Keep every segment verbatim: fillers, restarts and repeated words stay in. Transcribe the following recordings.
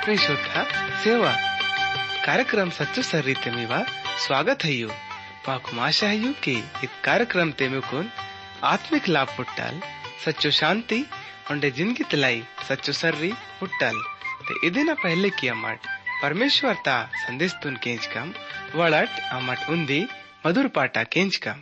ಆತ್ಮೀಶೋಧ ಸೇವಾ कार्यक्रम सच्चो सर्री तेमीवा स्वागत है यू माकु आशा है यू कि इस कार्यक्रम तेमे को आत्मिक लाभ पुट्टाल सच्चो शांति उंडे जिंदगी तलाई सच्चो सर्री पुट्टाल ते इदिना पहले किया मट परमेश्वर ता संदेश तुन केंच कम वड़ट अमट उंदी मधुर पाटा केंच कम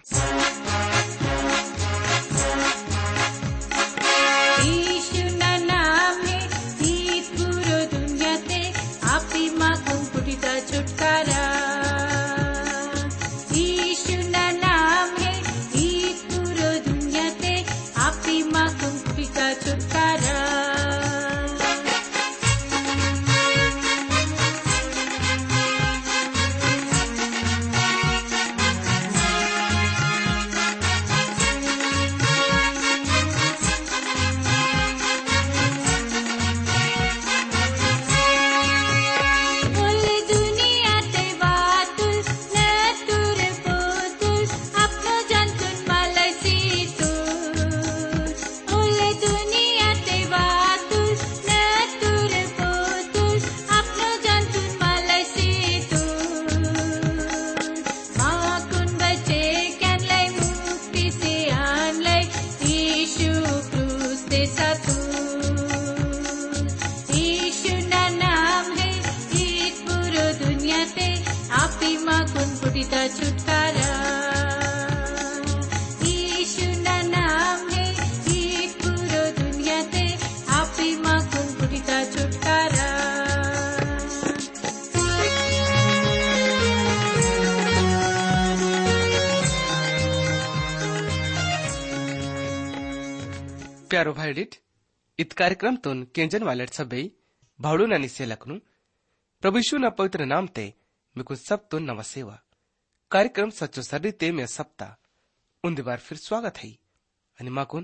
प्यारो भाई डिट इत कार्यक्रम तुन केंजन वाले सभी भावड़ू नानी से लखनू प्रभु यीशु ना पवित्र नाम ते मिकु सब तुन नव सेवा कार्यक्रम सच्चो सर्दी ते में सप्ता उन बार फिर स्वागत है अनि माकुन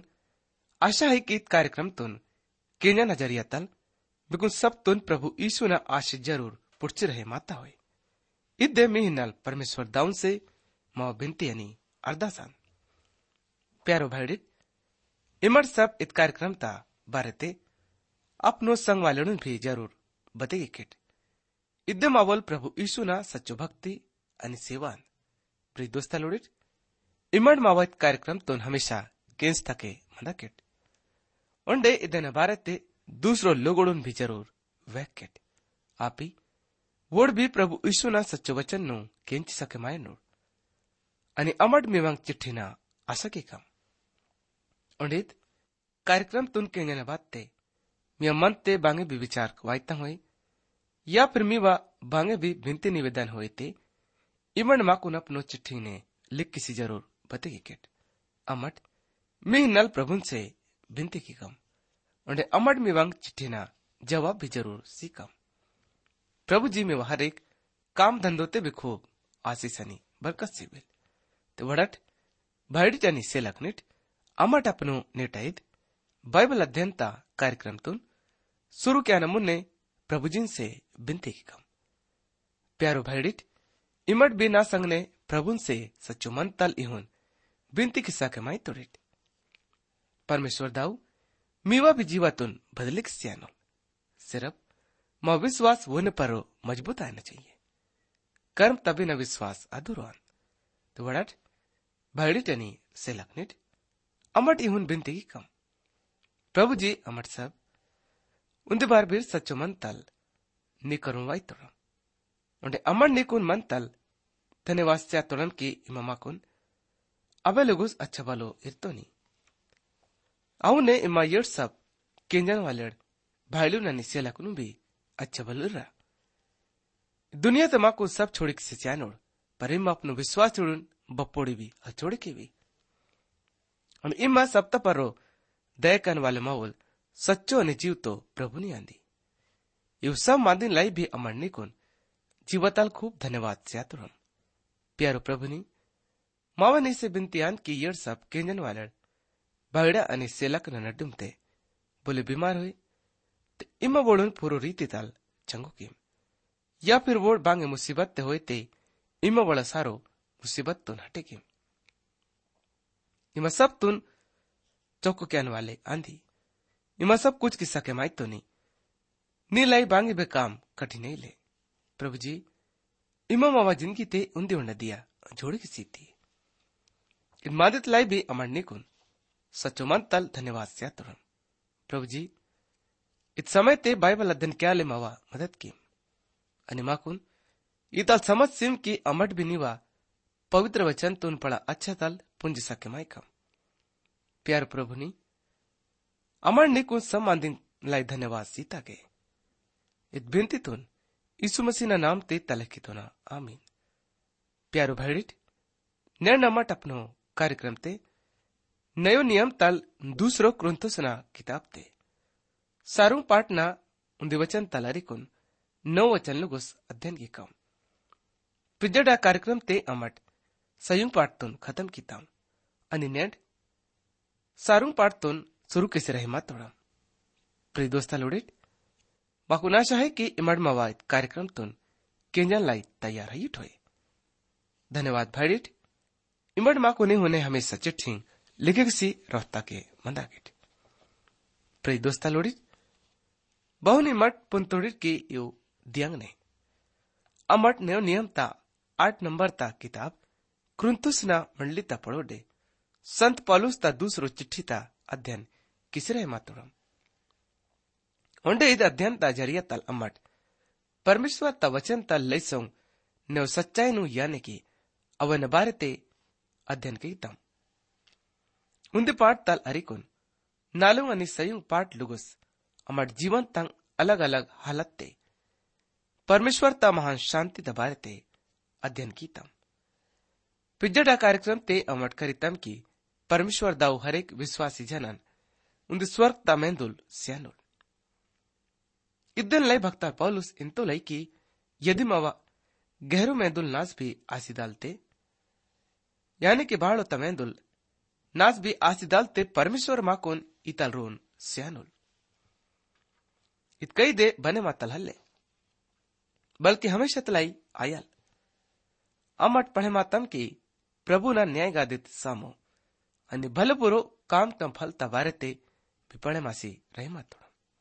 आशा है कि इत कार्यक्रम तुन केंजन नजरिया तल मिकु सब तुन प्रभु यीशु ना आशीष जरूर पुरची रहे माता होए इत दे मिहिनल परमेश्वर दाउन से मां बिनती अनि अरदासान प्यारो भाई डिट इमर सब इत कार्यक्रम ता बारते अपनो संग वाले भी जरूर बतेगी किट इद्दे मावल प्रभु यीशु ना सच्चो भक्ति अनि सेवान प्रिय दोस्ता लोडिट इमर मावत कार्यक्रम तो हमेशा केंस तके मदा किट उंडे इदे न बारते दूसरो लोगोडुन भी जरूर वह किट आपी वोड भी प्रभु यीशु ना सच्चो वचन नु केंच सके माय नो अनि अमड मिवंग चिट्ठी ना आसके कम उंडित कार्यक्रम तुन के ने बात मिया मन ते बांगे भी विचार वायता हुए या फिर मीवा बांगे भी भिंती निवेदन हुए थे इमन माकुन अपनो चिट्ठी ने लिख किसी जरूर बतेगी किट अमट मी नल प्रभुन से भिंती की कम उन्हें अमट मिवंग चिट्ठी ना जवाब भी जरूर सीकम प्रभु जी में हर एक काम धंधोते भी खूब आशीषनी बरकत सी बिल तो वड़ट भाईडी जानी से लखनिट अमट अपनो नेटाइद बाइबल अध्ययनता कार्यक्रम तुन शुरू क्या नमुन्ने प्रभुजिन से बिनती की कम प्यारो भाईडिट इमट भी ना संग ने प्रभुन से सच्चो मन तल इहुन बिनती किस्सा के माई तोड़िट परमेश्वर दाऊ मीवा भी जीवा तुन बदलिक सियानो सिर्फ मां विश्वास वो न परो मजबूत आना चाहिए कर्म तभी न विश्वास अधूरान तो वड़ट भाईडिट यानी से लखनिट अमट इहुन बिनती की कम प्रभु जी अमट सब उन्दे बार बिर सच्चो मन तल निकरुन वाई तोड़म उन्हें अमर निकुन मन तल धन्यवाद से तोड़म की इमामा कुन अबे लोगुस अच्छा बालो इर्तोनी आउने इमा यर सब केंजन वालेड भाईलू ननी से लकुनु भी अच्छा बालो रहा दुनिया तमा को सब छोड़ी किसी चानोड़ पर इमा अपनो विश्वास छोड़ुन बपोड़ी भी अचोड़े की भी हम इमा सप्ता परो दया करने वाले मावल सच्चो ने जीव तो प्रभु ने आंदी यू सब मादिन लाई भी अमर निकुन जीवताल खूब धन्यवाद से आतुरम प्यारो प्रभु ने मावनी से बिनतियान की यर सब केंजन वाले बागड़ा अनि सेलक न नडुमते बोले बीमार हुए ते इमा बोलुन पूरो रीति ताल चंगो किम या फिर वो बांगे मुसीबत ते होए ते इमा बड़ा सारो मुसीबत तो हटे किम इमा सब तुन चौको कहने वाले आंधी इमा सब कुछ किस्सा के माई तो नहीं नीलाई बांगी बे काम कठिन ले प्रभु जी इमा मावा जिंदगी ते उंदी उंड दिया जोड़ी की सीती इन मादित लाई भी अमर निकुन सचो मन तल धन्यवाद से तुरम प्रभु जी इत समय ते बाइबल अध्ययन क्या ले मावा मदद की अनि माकुन इतल समझ सिम की अमट भी निवा पवित्र वचन तुन पड़ा अच्छा तल पुंज सके माई कम प्यार प्रभु नी अमर निकुन सम्मान लाई धन्यवाद सीता के इत बिनती तुन यीशु मसीह ना नाम ते तलकी तो ना आमीन प्यारो भाईडिट नैन अमट अपनो कार्यक्रम ते नयो नियम तल दूसरो क्रंथोसना किताब ते सारू पाटना उन्दी वचन तलारिकुन नौ वचन लुगुस अध्ययन की कम पिजड़ा कार्यक्रम ते अमट संयुक्त पाठतुन खत्म कीता अनि नेड सारू पाठतुन शुरू कैसे रहे मातोड़ा प्रिय दोस्ता लोडिट माकुन आशा है कि इमड मवाद कार्यक्रम तुन केंजन लाई तैयार है ठोए धन्यवाद भाईडिट इमड माको नहीं होने हमेशा चिट्ठी लिखे किसी रोहता के मंदागिट प्रिय दोस्ता लोडिट बहुनी मठ पुंतोडिट की यू दियंग ने अमट ने नियम ता आठ नंबर ता किताब क्रुंतुस ना मंडली ता पड़ोडे संत पौलुस ता दूसरो चिट्ठी ता अध्ययन किसरे मातुरम ओंडे इद अध्ययन ता जरिया तल अमट परमेश्वर ता वचन तल लैसों ने सच्चाई नु याने की अवन बारे ते अध्ययन की तम उन्दे पाठ तल अरिकुन नालुंग अनि सयुंग पाठ लुगुस अमट जीवन तंग अलग अलग हालत ते परमेश्वर ता महान शांति ता बारे ते अध्ययन की तम पिजड़ा कार्यक्रम ते अमट करितम की परमेश्वर दाऊ हरेक विश्वासी जनन उन्दे स्वर्ग ता मेंदुल स्यानुल इद्दन लय भक्ता पौलुस इंतो लय की यदि मवा गहरो मेंदुल नास भी आसी डालते यानी कि बाड़ो तमेंदुल नास भी आसी डालते परमेश्वर माकोन इतल रोन स्यानुल इत कई दे बने मातल हल्ले बल्कि हमेशा तलाई आयल अमट पढ़े मातम की प्रभु ना न्याय गादित सामो अन्य भलपुरो काम तम फल तबारते भी पढ़े मासी रहे मातोड़ा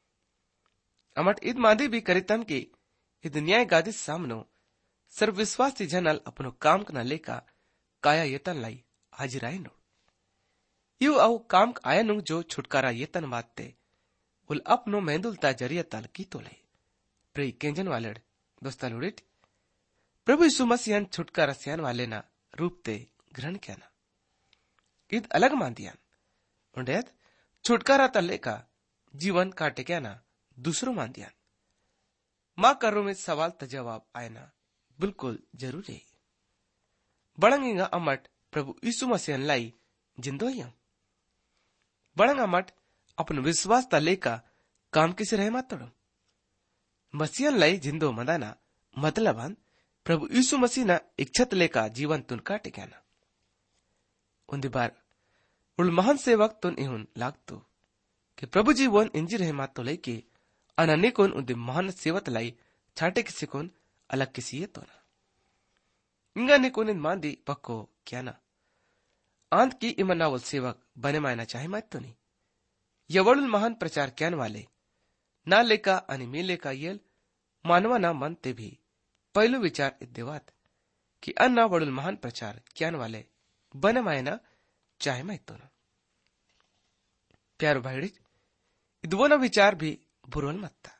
अमट ईद मादी भी करितम की इद न्याय गादित सामनो सर्व विश्वासी जनल अपनो काम न लेका काया येतन लाई हाजिर आए नो यू औ काम आया नु जो छुटकारा येतन मातते उल अपनो मेंदुलता जरिया तल की तो ले प्रिय केंजन वालेड दोस्ता लुडिट प्रभु यीशु मसीहन छुटकारा स्यान वाले ना रूप ते ग्रहण किया ना ईद अलग मान दिया उंडेत छुटकारा तले का जीवन काटे क्या ना दूसरो मान दिया मां करो में सवाल त जवाब आए ना बिल्कुल जरूरी बड़ंगेगा अमट प्रभु यीशु मसीहन लाई जिंदो ही बड़ंग अमट अपन विश्वास तले का काम किसे रहे मातड़ो मसीहन लाई जिंदो मदाना मतलब प्रभु यीशु मसीह ना इच्छत लेका जीवन तुन काटे क्या ना उन्दी बार उल महान सेवक तुन इहुन लागतो कि प्रभु जी वन इंजी रहे मातो लेके अनने कोन उन्दी महान सेवत लाई छाटे किसी कोन अलग किसी ये तो ना इंगा ने कोन इन मांदी पक्को क्या ना आंत की इमनावल सेवक बने मायना चाहे मात तो नहीं यवड़ुल महान प्रचार क्यान वाले ना लेका अनि मिले का येल मानवा ना मनते भी पहलू विचार इद्देवात कि अन्ना वड़ुल महान प्रचार क्यान वाले बने मायना चाहे मात तो ना प्यारो भाईड़ी इदवोना विचार भी बुरोल मत्ता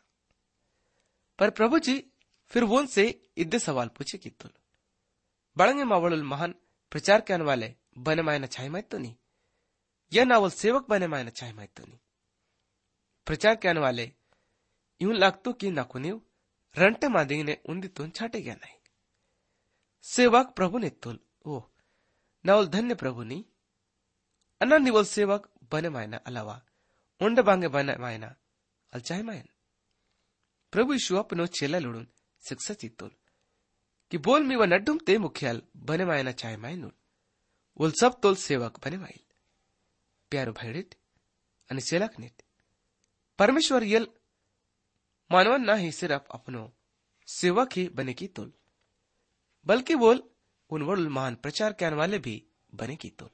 पर प्रभु जी फिर वोन से इद्दे सवाल पूछे कि तुल बड़ंगे मावड़ुल महान प्रचार क्यान वाले बने मायना चाहे मात तो नहीं यह नावल सेवक बने मायना चाहे मात तो नहीं प्रचार क्यान वाले यूं लागतो कि नाकुनिव रंटे मादिंग ने उन्दी तुन छाटे गया नहीं सेवक प्रभु ने तुल ओ नावल धन्य प्रभु नी अन्ना निवल सेवक बने मायना अलावा उंड बांगे बने मायना अल चाहे मायन प्रभु यीशु अपनो छेला लुड़ुन शिक्षा चित्तुल कि बोल मी व नड्डुम ते मुख्याल बने मायना चाहे मायनुल उल सब तोल सेवक बने माइल प्यारो भाईडिट अनि सेलक निट परमेश्वर यल मानवन ना ही सिर्फ अपनो सेवक ही बने की तुल बल्कि बोल उन वड़ुल महान प्रचार करने वाले भी बने की तुल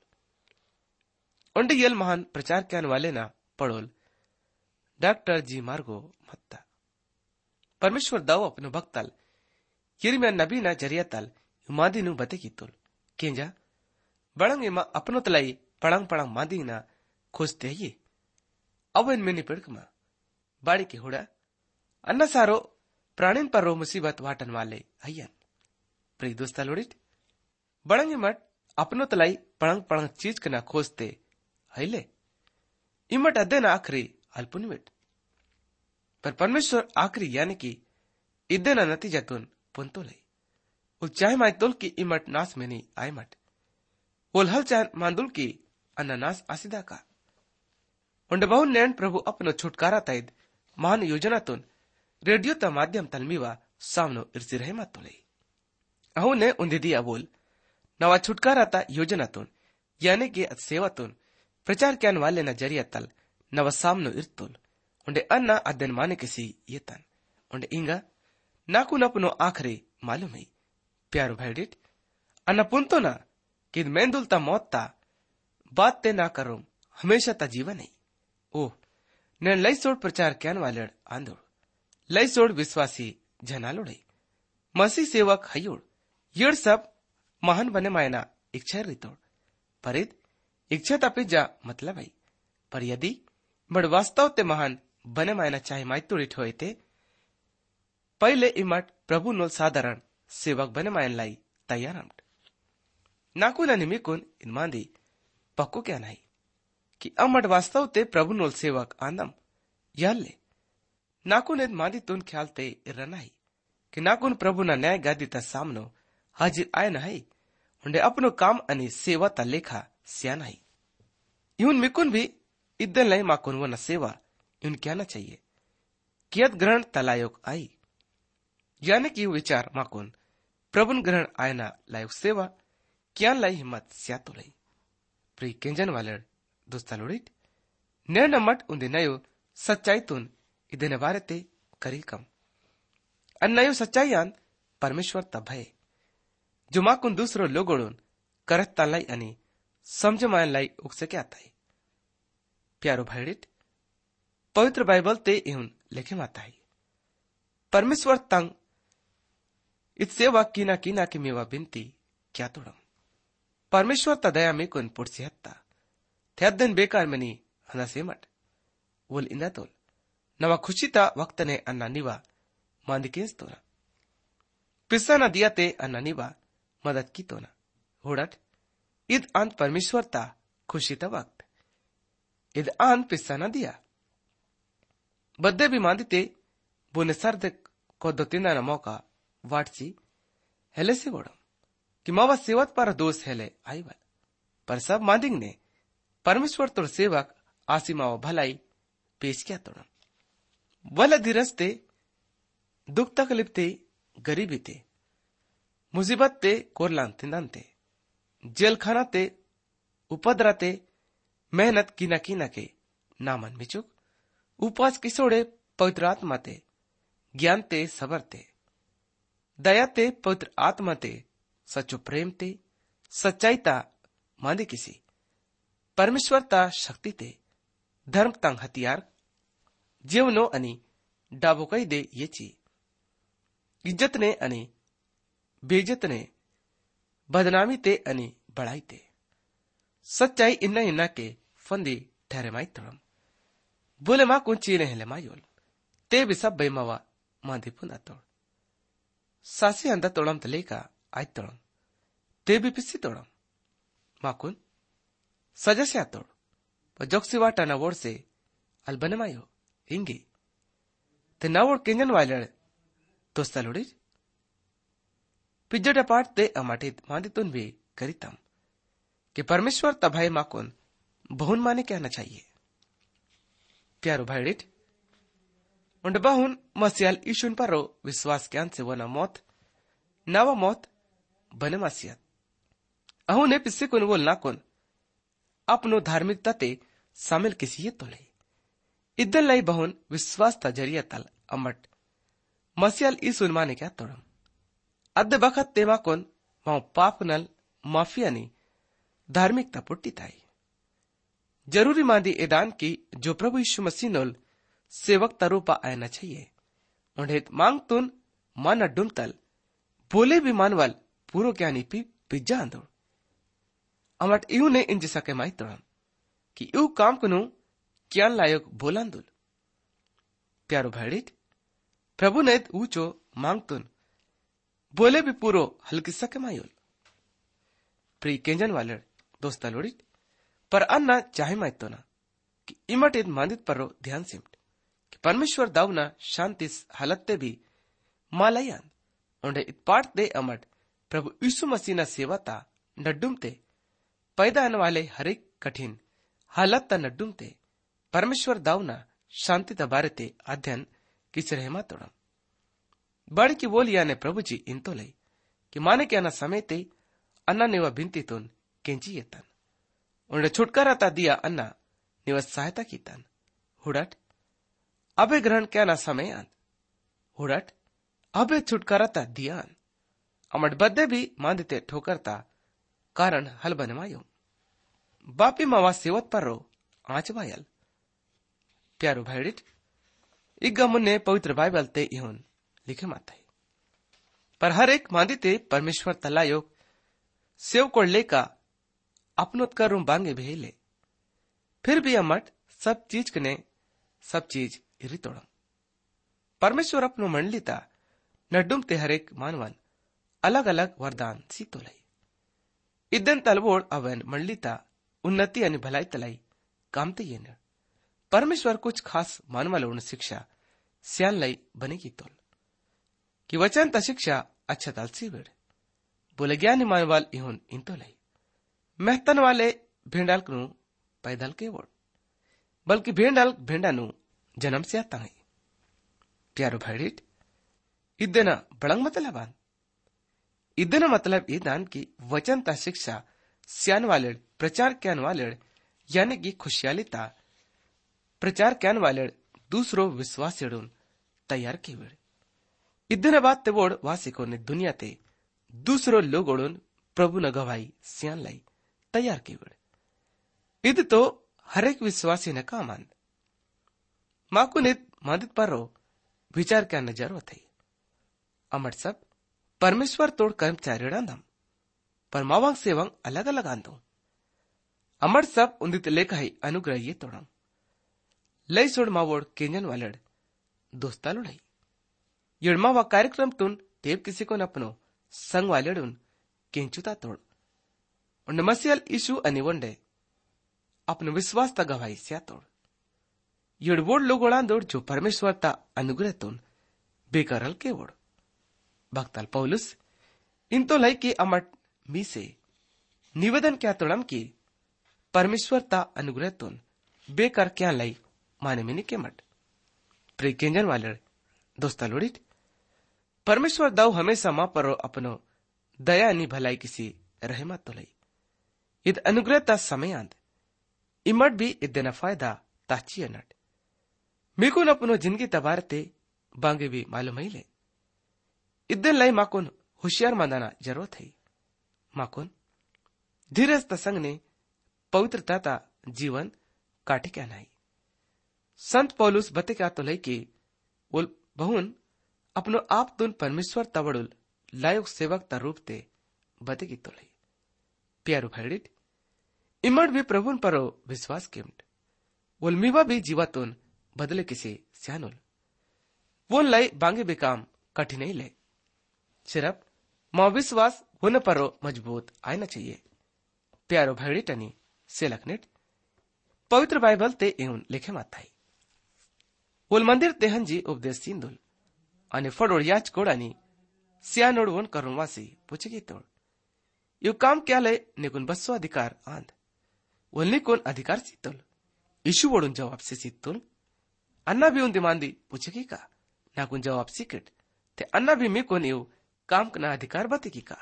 उंडे यल महान प्रचार करने वाले ना पड़ोल डॉक्टर जी मार्गो मत्ता परमेश्वर दाव अपनो भक्तल यिर्मयाह नबी ना जरिया तल मादी नु बते की तुल केंजा बड़ंग इमा अपनो तलाई पड़ंग पड़ंग मादी ना खोजते ये अवन में निपड़कमा बाड़ी के हुड़ा अन्ना सारो प्राणिन पर रो मुसीबत वाटन वाले अयन प्रिय दोस्ता लोड़ित बड़ंग इमट अपनो तलाई पड़ंग पड़ंग चीज के ना खोजते हईले इमट अदे ना आखरी अल्पुनिमिट पर परमेश्वर आखरी यानी कि इदे ना नतीजा तुन पुंतो ले उल चाहे मायतुल की इमट नास में नहीं आए मट उल हल चाहे मांदुल की अन्नानास आसिदा का उंड बहु नैन प्रभु अपनो छुटकारा तैद महान योजना तुन रेडियो ता माध्यम तलमीवा सामनो इर्सी रहे मातुले अहु ने उन्दी दिया बोल नवा छुटकारा ता योजना तुन यानी कि सेवा तुन प्रचार क्यान वाले न जरिया तल नवा सामनो इर्तुल उंडे अन्ना अध्यन माने किसी ये तन उंडे इंगा नाकु नपनो आखरे मालूम है प्यारो भाईडिट अन्ना पुंतो ना कि मेंदुल ता मौत ता बात ते ना करो हमेशा ता जीवन है ओह ने लई सोड़ प्रचार क्यान वाले आंदोड़ लई सोड़ विश्वासी जनालोड़े मसी सेवक हयोड़ यड़ सब महान बने मायना इच्छा रितोड़ परिद इच्छा ता पिज्जा मतलब है पर यदि बड़ वास्तव ते महान बने मायना चाहे मायतुड़ी ठोए थे पहले इमट प्रभु नोल साधारण सेवक बने मायन लाई तैयार नाकु न निमिकुन इनमांदी पक्को क्या नहीं कि अमट वास्तव ते प्रभु नोल सेवक आंदम याले नाकुन एद मांदी तुन ख्याल ते इरनाई कि नाकुन प्रभु ना न्याय गादी ता सामनो हाजिर आय नहीं उन्हें अपनो काम अनि सेवा ता लेखा स्यान है यून मिकुन भी इदन लाई माकुन वो न सेवा यून क्या न चाहिए कियत ग्रहण तलायोग आई यानी कि विचार माकुन प्रभुन ग्रहण आयना लायक सेवा क्या लाई हिम्मत स्यातो लाई प्री केंजन वाले दोस्ता लोड़ित ने नमट उन्दे नयो सच्चाई तुन इदने बारे ते करी कम अन नयो सच्चाई आन परमेश्वर तब है जो माकुन दूसरो लोगोड़ुन करत तालाई अनि समझ मायन लाई उकसे क्या आता है प्यारो भाईडिट पवित्र बाइबल ते इहुन लिखे माता है परमेश्वर तंग इत सेवा कीना कीना की मेवा बिनती क्या तोड़म परमेश्वर ता दया में कुन पुड़सी हत्ता थ्यादन बेकार मनी हना सेमट वोल इंदा तोल नवा खुशी ता वक्त ने अन्ना निवा मांदी केस तोना पिस्सा न दिया ते अन्ना निवा मदद की तोना होड़ट इद अंत परमेश्वर ता खुशी ता वक्त इद अंत पिस्सा न दिया बद्दे भी मांदी ते बुने सर्द को दो तीन न मौका वाटसी हेले से बोड़म कि मावा सेवत पर दोष हेले आई बल पर सब मांदिंग ने परमेश्वर तोड़ सेवक आसी मावा भलाई पेश किया तोड़म वल धीरस्ते दुख तकलीफ ते गरीबी ते मुसीबत ते कोरलान तिंदान ते जेल खाना ते उपद्रा ते मेहनत कीना कीना के नामन मिचुक उपवास किसोड़े पवित्र आत्मा ते ज्ञान ते सबर ते दया ते पवित्र आत्मा ते सच्चो प्रेम ते सच्चाई ता मांदे किसी परमेश्वर ता शक्ति ते धर्म तंग हथियार जीवनो अनि डाबो कई दे ये ची इज्जत ने अनि बेइज्जत ने बदनामी ते अनि बढ़ाई ते सच्चाई इन्ना इन्ना के फंदी ठहरे माई तोड़म बोले मां कुन चीने हेले मायोल ते भी सब बेमावा मांदी पुना तोड़ सासी अंदा तोड़म तले का आई तोड़म ते भी पिस्सी तोड़म मां कुन सजा से तोड़ पर जोक्सी वाटा नवोड़ से अलबने मायो इंगी ते नवोड़ केंजन वाले दोस्ता लुड़ी पिज्जोटा पाठ ते अमाटित मांदी तुन भी करीतम कि परमेश्वर तभाई माकुन बहुन माने क्या न चाहिए प्यारो भाईडिट उंड बहुन मसियाल ईशुन परो विश्वास ज्ञान से वना मौत नवा मौत बने मसियत अहु ने पिस्से कुन बोल नाकुन अपनो धार्मिकता ते शामिल किसी ये तोले इदन लाई बहुन विश्वास ता जरिया तल अमट मसियाल ईशुन माने क्या तोड़म अद्दे बखत ते माकुन माउ पाप नल माफियानी धार्मिकता पुट्टी ताई जरूरी मांदी एदान की जो प्रभु यीशु मसीह नोल सेवक तरूपा आयना चाहिए उन्हें मांगतून मान अड्डुम तल बोले भी मानवाल पूरो क्या नीपी पिज्जा आंदोड़ अमट इउ ने इंज सके माई तोड़म कि इउ काम कनु क्या लायक बोलांदुल प्यारो भाड़ीट प्रभु ने ऊंचो मांगतुन बोले भी पूरो हल्की सके मायुल प्री केंजन वाले दोस्ता लोड़ीट पर अन्ना चाहे माई तो ना कि इमट इत मांदित पर ध्यान सिमट कि परमेश्वर दावना शांति हालत भी मालयान उन्हें इत पाठ दे अमट प्रभु यीशु मसीह ना सेवा ता नड्डुमते पैदा आने वाले हरेक कठिन हालत ता नड्डुमते परमेश्वर दावना शांति दबारे ते अध्ययन किस रहमा तोड़म बड़ की बोलिया ने प्रभु जी इंतो लई कि माने क्या ना समय ते अन्ना नेवा भिंती तुन केंची येतन उन्हें छुटकारा ता दिया अन्ना नेवा सहायता की तन हुडट अबे ग्रहण क्या ना समय आन हुडट अबे छुटकारा ता दिया आन अमट बद्दे भी मांदते ठोकरता कारण हल बनवायो बापी मावा सेवत पर रो आंच वायल प्यारो भाईडिट इग्गा मुन्ने पवित्र बाइबल ते इहुन लिखे माता है पर हर एक मांदिते परमेश्वर तलायो सेव को लेका अपनोत करूं बांगे भेले फिर भी अमट सब चीज कने सब चीज इरी तोड़म परमेश्वर अपनो मंडलिता नड्डुमते हर एक मानवन अलग अलग वरदान सी तोलाई इदन तलवोड़ अवन मंडलिता उन्नति आणि भलाई तलाई कामते येने परमेश्वर कुछ खास मानवालों शिक्षा स्यान लाई बनेगी तोल कि वचन ता शिक्षा अच्छा तालसी बेड़ बोले ज्ञानी मानवाल इहुन इंतो लाई मेहतन वाले भेंडाल कनु पैदल के वोड़ बल्कि भेंडाल भेंडानु जन्म से आता है प्यारो भाईडिट इदना बड़ंग मतलब आन इदना मतलब इदान की वचन ता शिक्षा स्यान वाले प्रचार क्यान वाले यानी कि खुशहालीता प्रचार क्यान वाले दूसरो विश्वास तैयार की वेड़ इदना बात ते वोड़ वासिकों ने दुनिया ते दूसरो लोगोड़न प्रभु न गवाही स्यान लाई तैयार की वेड़ इद तो हरेक विश्वासी न काम आंद माकू ने मादित पर रो विचार क्या नजर थई अमर सब परमेश्वर तोड़ कर्मचारी डांदम पर मावांग सेवंग अलग अलग आंदो अमर सब उन्दित लेखा ही अनुग्रह ये तोड़म लई सोड़ मावोड़ केंजन वालड़ दोस्ता लुढ़ाई यड़मावा कार्यक्रम तुन तेब किसी को न अपनो संग वालेडुन केंचुता तोड़ उन मसीहल ईशु अनिवंडे अपनो विश्वास ता गवाही स्या तोड़ यड़वोड़ लोगोड़ा दौड़ जो परमेश्वर ता अनुग्रह तुन बेकरल के वोड़ भक्तल पौलुस इन तो लई के अमट मी से निवेदन क्या तोड़म की परमेश्वर ता अनुग्रह तुन बेकर क्या लाई माने मिनी के मट प्रे केंजन वाले दोस्ता लोड़िट परमेश्वर दाऊ हमेशा मां पर अपनो दया नि भलाई किसी रहमत तो लई इद अनुग्रह ता समय आंद इमट भी इदना फायदा ताची अनट मिकुन अपनो जिंदगी तबारते बांगे भी मालूम ही ले इदन लाई माकुन होशियार मांदाना जरूरत है माकुन धीरज तसंग ने पवित्रता ता जीवन काटे क्या नहीं संत पौलुस बते क्या तो लई के बोल बहुन अपनो आप तुन परमेश्वर तवड़ुल लायक सेवक ता रूप ते बते की तो लई प्यारो भाईडिट इमड़ भी प्रभुन परो विश्वास केमट बोल मीवा भी जीवातुन बदले किसे स्यानुल वो लाई बांगे बेकाम कठिन ही ले सिर्फ मां विश्वास होने परो मजबूत आना चाहिए प्यारो भाईडिट अनि सेलकनेट पवित्र बाइबल ते एवं लिखे माताई बोल मंदिर तेहन जी उपदेश सिंधुल અને ફળોળ યાચકોડાની સિયાનોડ વન કરવાસી પૂછેગી તોડ यू काम क्या ले निकुन बस्सो अधिकार आंद वल्नी कोन अधिकार सीतोल इशू वोडुन जवाब से सीतोल अन्ना भी उन दिमांदी पूछेगी का नाकुन जवाब सीकेट ते अन्ना भी मी कोन यू काम कना अधिकार बतेगी का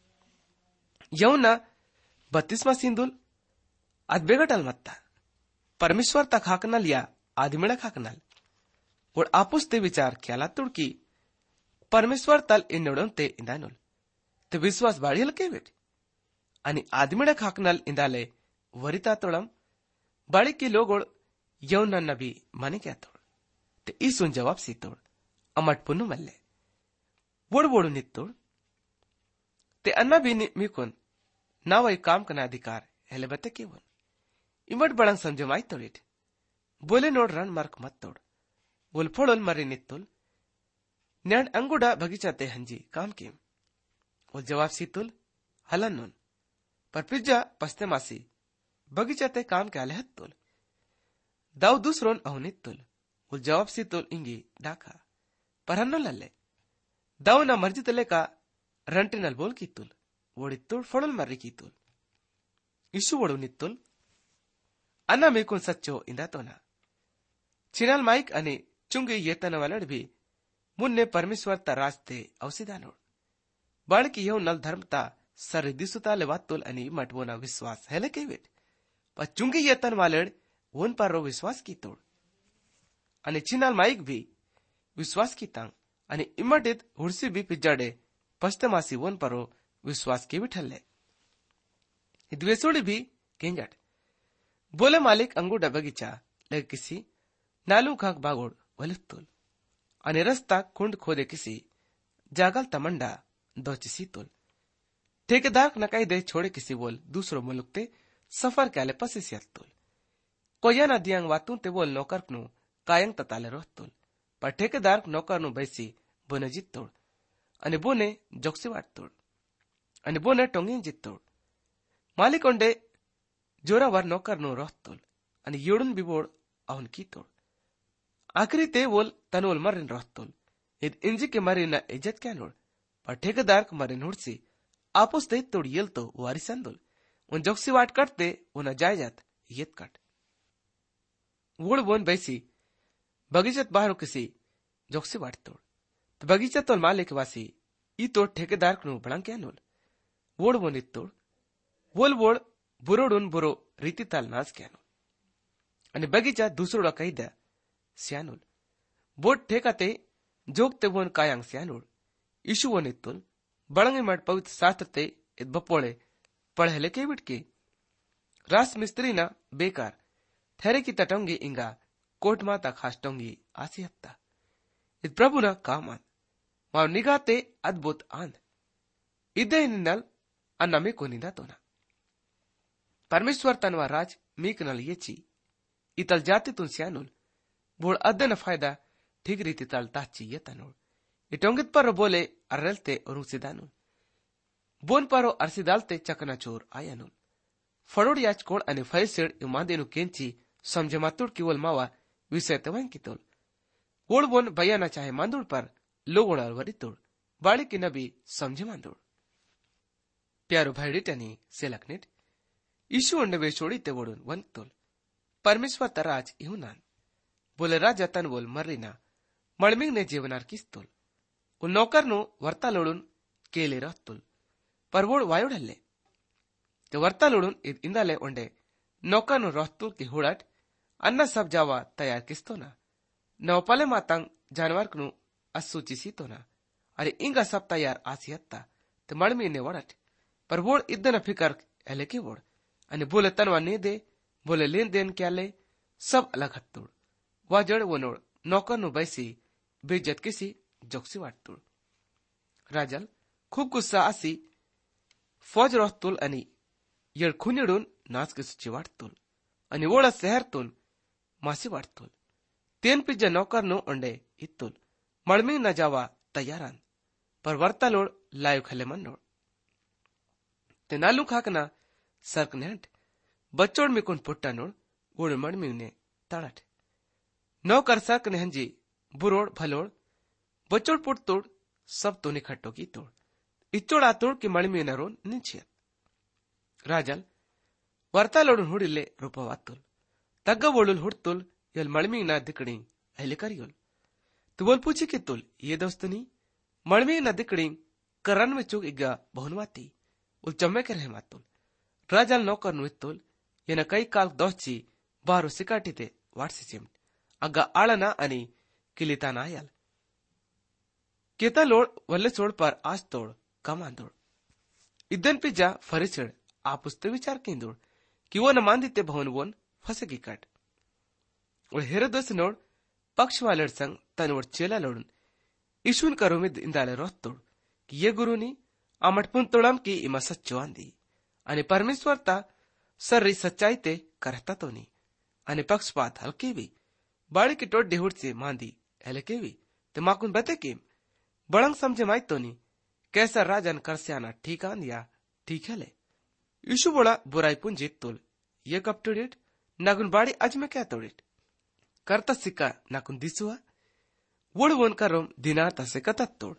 यऊ ना बत्तीसवा सिंधुल अदबेगटल मत्ता परमेश्वर तक हाकनल या आदिमेड़ा हाकनल और आपुस ते विचार ख्याला तुड़की परमेश्वर तल इंडोडन ते इंदानुल ते विश्वास बाढ़ियल के बेट आणि आदमिडक हाकनल इंदाले वरिता तोड़म बाड़ी की लोगोड़ यौन नबी माने क्या तोड़ ते ईसुन जवाब सी तोड़ अमट पुन्नु मल्ले बोड बोडू नित्तोड ते अन्ना भी मीकोन ना वही काम करना अधिकार हेले बते केवन इमट बड़ंग समझमाई तोड़िट बोले नोड रन मार्क मत तोड़ बोल फोड़ोल मरी नित्तुल न्याण अंगुडा बगीचाते हंजी काम केम बोल जवाब सीतुल हलन नोन पर पिज्जा पस्ते मासी बगीचाते काम के आले हत्तुल दाऊ दूसरोन अहुनित्तुल बोल जवाब सीतुल इंगी डाका पर हन्नो लल्ले दाऊ ना मर्जी तले का रंटिनल बोल कीतुल वोडित्तुल फोड़ोल मर्री कीतुल इशु वोडू नित्तुल अन्ना मेकुन सच्चो इंदा तो ना चिनाल माइक अने चुंगी येतन वलड भी मुन्ने परमेश्वर ता रास्ते औसिदानोड बाळकी येऊ नल धर्मता सर दिसुता लेवातुल आणि मटवोना विश्वास हेले केवेट पर चुंगी येतन वालड वोन पारो विश्वास की तोड आणि चिनाल माइक भी विश्वास की तांग आणि इमटेत हुडसी भी पिज्जाडे पश्तमासी वोन पारो विश्वास की विठल्ले द्वेसोड़ी भी केंजट बोले मालिक अंगूडा बगीचा लगे किसी नालू खाक बागोड वलितुल आणि रस्ता कुंड खोदे किसी जागल तमंडा दोचिसी तुल ठेकेदार नकाई दे छोड़े किसी बोल दूसरो मुलुक ते सफर के आले पसे तुल कोया ना दियांग वातू ते बोल नौकर नु कायंग तताले रोहतुल पर ठेकेदार नौकर नु बैसी बोने जित तोड़ आणि बोने जोक्सी वाट तोड़ आणि बोने टोंगी जित तोड़ मालिक ओंडे जोरावर नौकर नु रोहतुल आणि योडून बिबोड अहुन की तोड़ आखिरी ते बोल तनोल मरिन रोहतुल इद इंजी के मरिन इज्जत क्या नोड़ पर ठेकेदार मरिन हुडसी आपुस दे तोड़ येल तो वारिसंदुल उन जोक्सी वाट करते उन जायजात येत कट वोड़ बोन बैसी बगीचत बाहर किसी जोक्सी वाट तोड़ तो बगीचा तोल मालिक वासी ई तोड़ ठेकेदार नु बड़ंग क्या नोल वोड़ बोन इत तोड़ वोल वोड़ बुरोडून बुरो रीति ताल नाच क्या नोल आणि बगीचा दूसरोडा कही द्या स्यानुल बोट ठेकाते जोगते बोन कायांग स्यानुल इशु वन इत्तुल बड़ंगे मट पवित्र शास्त्रते इत बपोळे पढ़ेले के बिटके रास मिस्त्री ना बेकार ठहरे की तटोंगी इंगा कोट माता खास्टोंगी आसियत्ता इत प्रभु ना कामान माव निगाते अद्भुत आंध इदे निनल अन्नमे को निंदा तो ना परमेश्वर तनवा राज मीक नल येची इतल जाति तुन स्यानुल बोल अद्दन फायदा ठीक रीति तल ताची ये तनुल इटोंगित पर बोले अरलते और सिदानुल बोन पारो अरसिदालते चकना चोर आयानुल फड़ोड याच कोड आणि फैसेड इमादेनु केंची समझमातुड किवल मावा विषय तवं कितोल वोड बोन बयाना चाहे मांदुड पर लोगोडाल वरितोड बाळी की नबी समझे मांदुड प्यारो भाईडिटनी सेलकनेट ईशु अंडवे छोड़ी ते वोडून वंतोल परमेश्वर तराज इहुनान बोले राजा तन बोल मर्रीना मळमिंग ने जीवनार किस्तोल उन नौकर नु वर्ता लोडून केले रहतुल पर वोड वायुडल्ले ते वर्ता लोडून इंदाले ओंडे नौकर नु रहतुल की हुड़ट अन्ना सब जावा तैयार किस्तोना नवपाले मातांग जानवर नु अस्सूची सीतोना अरे इंगा सब तैयार आसियत्ता ते मळमी ने वड़ट पर वोड इद्दन फिकर एले की वोड आणि बोले तनवा ने दे बोले लेन देन क्या ले सब अलग हत्तुड़ वाजड़ वनोड़ नौकर नु बैसी बेइज्जत किसी जोक्सी वाटतुड़ राजल खूब गुस्सा आसी फौज रोहतुल आणि येळ खुनिडून नाच किसची वाटतुल आणि वोड़ा शहरतून मासी वाटतुल तेन पिज्जा नौकर नु ओंडे इत्तुल मळमी न जावा तयारान पर वर्तालोड लायु खले मनोड ते नालू खाकना सर्क नेट बच्चोड़ मिकुन पुट्टा नोड वोड़ मळमी ने ताड़ट नौकर सर्क ने हंजी बुरोड़ भलोड़ बच्चोड़ पुट तोड़ सब तो निखट्टो की तोड़ इच्चोड़ आतोड़ की मळमी नरोन निंचियत राजल वर्तालोडून हुडिले रूपवातुल तग्ग वोळुल हुडतुल यल मळमी ना दिकड़ी अहिले करियोल तु बोल पूछी कि तुल ये दोस्तनी मळमी ना दिकड़ी करन में चुक इग्गा बहुनवाती उल चम्मे के रहे मातुल राजल नौकर नु इत्तुल येन कई काल दोची बारो सिकाटीते वाटसी चिम अग्गा आळना आणि किलिताना आयल केता लोड वल्ले सोड पर आज तोड़ कमांदोड़ इदन पिज्जा फरिचड़ आपुस्ते विचार केंदोड़ कि वो न मांदिते भवन वोन फसे की कट और हेरोदस नोड पक्ष वालड़ संग तनवड़ चेला लोडून ईशुन करो में इंदाले रोत तोड की ये गुरुनी आमटपुन तोडम की इमा सच्चो आंदी आणि परमेश्वर ता सर्री सच्चाई ते करता तो नी आणि पक्षपात हलके भी बाड़ी की टोट डेहुड से मांदी हलके भी ते माकुन बते केम बड़ंग समझे माई तो नी कैसा राजन कर से आना ठीक आन या ठीक है ले यीशु बोला बुराई पुन जीत तोल ये कब टोड़ेट नागुन बाड़ी अज में क्या तोड़ेट करता सिक्का नाकुन दिसुआ वोड़ वोन करोम दिना तसे कतत तोड़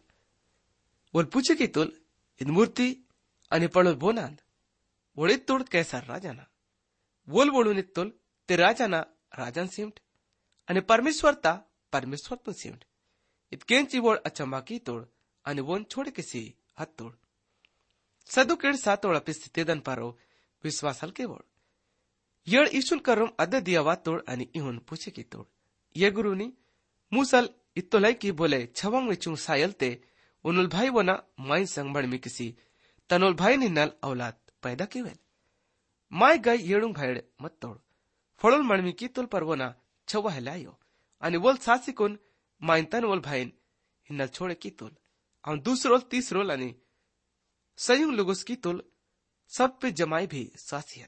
वोल पूछे की तोल इन मूर्ति आणि पळोल बोनांद वोड़ित तोड़ कैसा राजाना वोल वोळून तोल ते राजाना राजन सिमट आणि परमेश्वर ता परमेश्वर पण सिमट इतकेंची वोळ अचंबा की तोड़ आणि वोन छोड़ किसी हत तोड़ सदु केड़ सातोड़ पिस्थितेदन पारो विश्वास हलके वोळ येळ ईशुन करोम अद्द दिया वा तोड़ आणि इहुन पूछे की तोड़ ये गुरुनी मूसल इत्तोलाई की बोले छवंग विचू सायलते उनुल भाई वना माइन संगबड़ में किसी तनोल भाई निन्नल औलाद पैदा केवेल माय गय येड़ुंग भाईड मत तोड़ फड़ोल मणमी की तुल पर वना छवा हलायो आणि वोल सासिकुन माइन तन वोल भाईन हिन्नल छोड़े की तुल और दूसरोल तीसरोल आणि संयुग लुगुस की तुल सब पे जमाई भी सासियत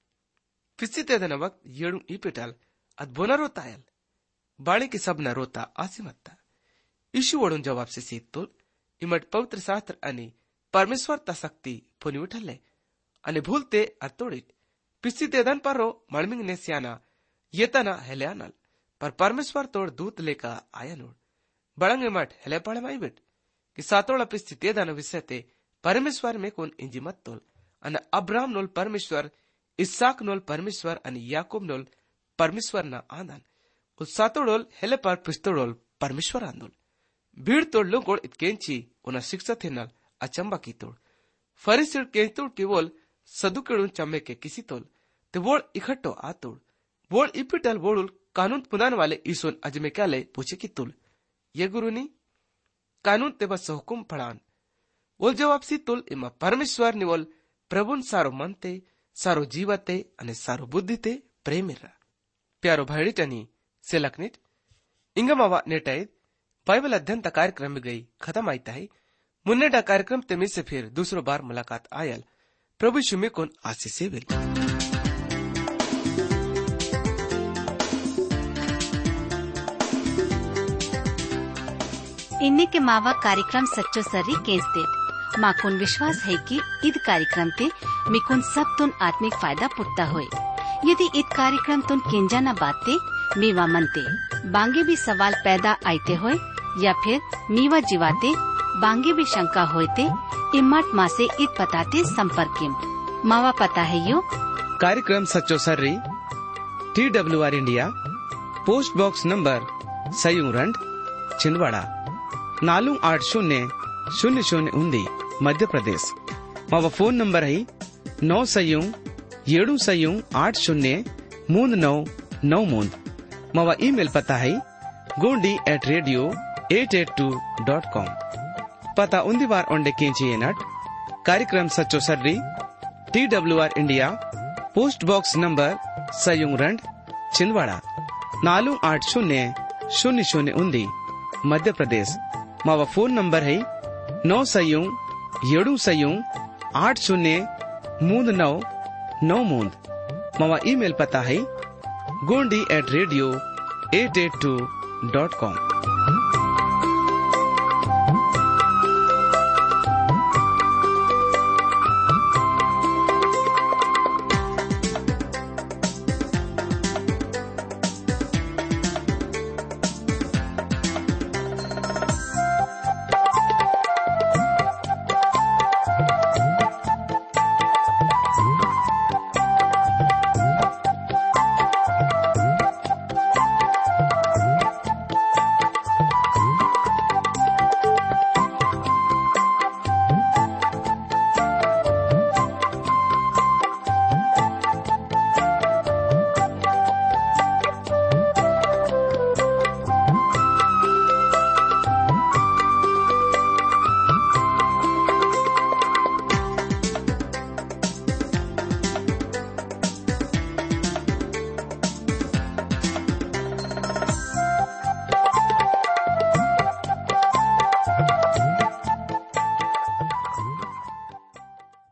फिसिते दन वक्त येड़ुंग इपिटल अदबोना रोतायल बाड़ी की सब न रोता आसिमत्ता ईशु वड़ून जवाब से सीत तुल इमट पवित्र शास्त्र आणि परमेश्वर ता शक्ति फुनी उठले आणि भूलते अतोड़ित पिस्सिते दन पर रो मळमिंग ने सियाना येतना हेल्यानल पर परमेश्वर तोड़ दूत लेका आया नोड बड़ंग इमट हेले पड़े माई बिट कि सातोड़ा पिस्सिते दन विषयते परमेश्वर में कोन इंजी मत तोल अन अब्राम नोल परमेश्वर इस्साक नोल परमेश्वर आणि याकूब नोल परमेश्वर ना आंदन उस सातोड़ोल हेले पर पिस्तोड़ोल परमेश्वर आंदोल भीड़ तोड़ लोगोड़ इतकेंची उना शिक्षा थे नल अचंबा की तोड़ फरिसिर के तोड़ के वोल सदुकेड़ुन चम्मे के किसी तोल ते वोल इकट्ठो आ तोड़ वोल इपिटल वोलुल कानून पुनान वाले ईसोन अजमे क्या ले पूछे की तुल ये गुरुनी कानून ते बस हुकुम पढ़ान वोल जवाब सी तुल इमा परमेश्वर नि वोल प्रभुन सारो मनते सारो जीवते अने सारो बुद्धिते प्रेमिरा प्यारो भाईटनी सेलकनिट इंगमावा नेटाइद बाइबल अध्ययन ता कार्यक्रम में गई खत्म आईता है मुन्नेडा कार्यक्रम ते से फिर दूसरो बार मुलाकात oil Prabhu शुमे cone Ashish will इन्ने के मावा कार्यक्रम सच्चो सर्री केस दे माकुन विश्वास है कि ईद कार्यक्रम ते मिकुन सब तुन आत्मिक फायदा पुट्टा होए यदि ईद कार्यक्रम तुन केंजा न बाते मीवा मनते बांगे भी सवाल पैदा आते होए या फिर मीवा जीवाते बांगे भी शंका होते इम्मत माँ से ईद पताते संपर्क मावा पता है यो कार्यक्रम सच्चो सर्री T W R India post box number सयूरंड छिंदवाड़ा नालू आठ शून्य शून्य शून्य उन्दी मध्य प्रदेश मावा फोन नंबर है नौ सयू येड़ू सयू आठ शून्य मूंद नौ नौ मूंद मावा ईमेल पता है Gondi at radio eight eight two dot com पता उन्दी बार ओंडे केंची नट कार्यक्रम सच्चो सर्री T W R India post box number सयूरंड छिंदवाड़ा नालू आठ शून्य शून्य शून्य उन्दी मध्य प्रदेश मावा फोन नंबर है नौ सयू येड़ू सयू आठ शून्य मूंद नौ नौ मूंद मावा ईमेल पता है Gondi at radio eight eight two dot com.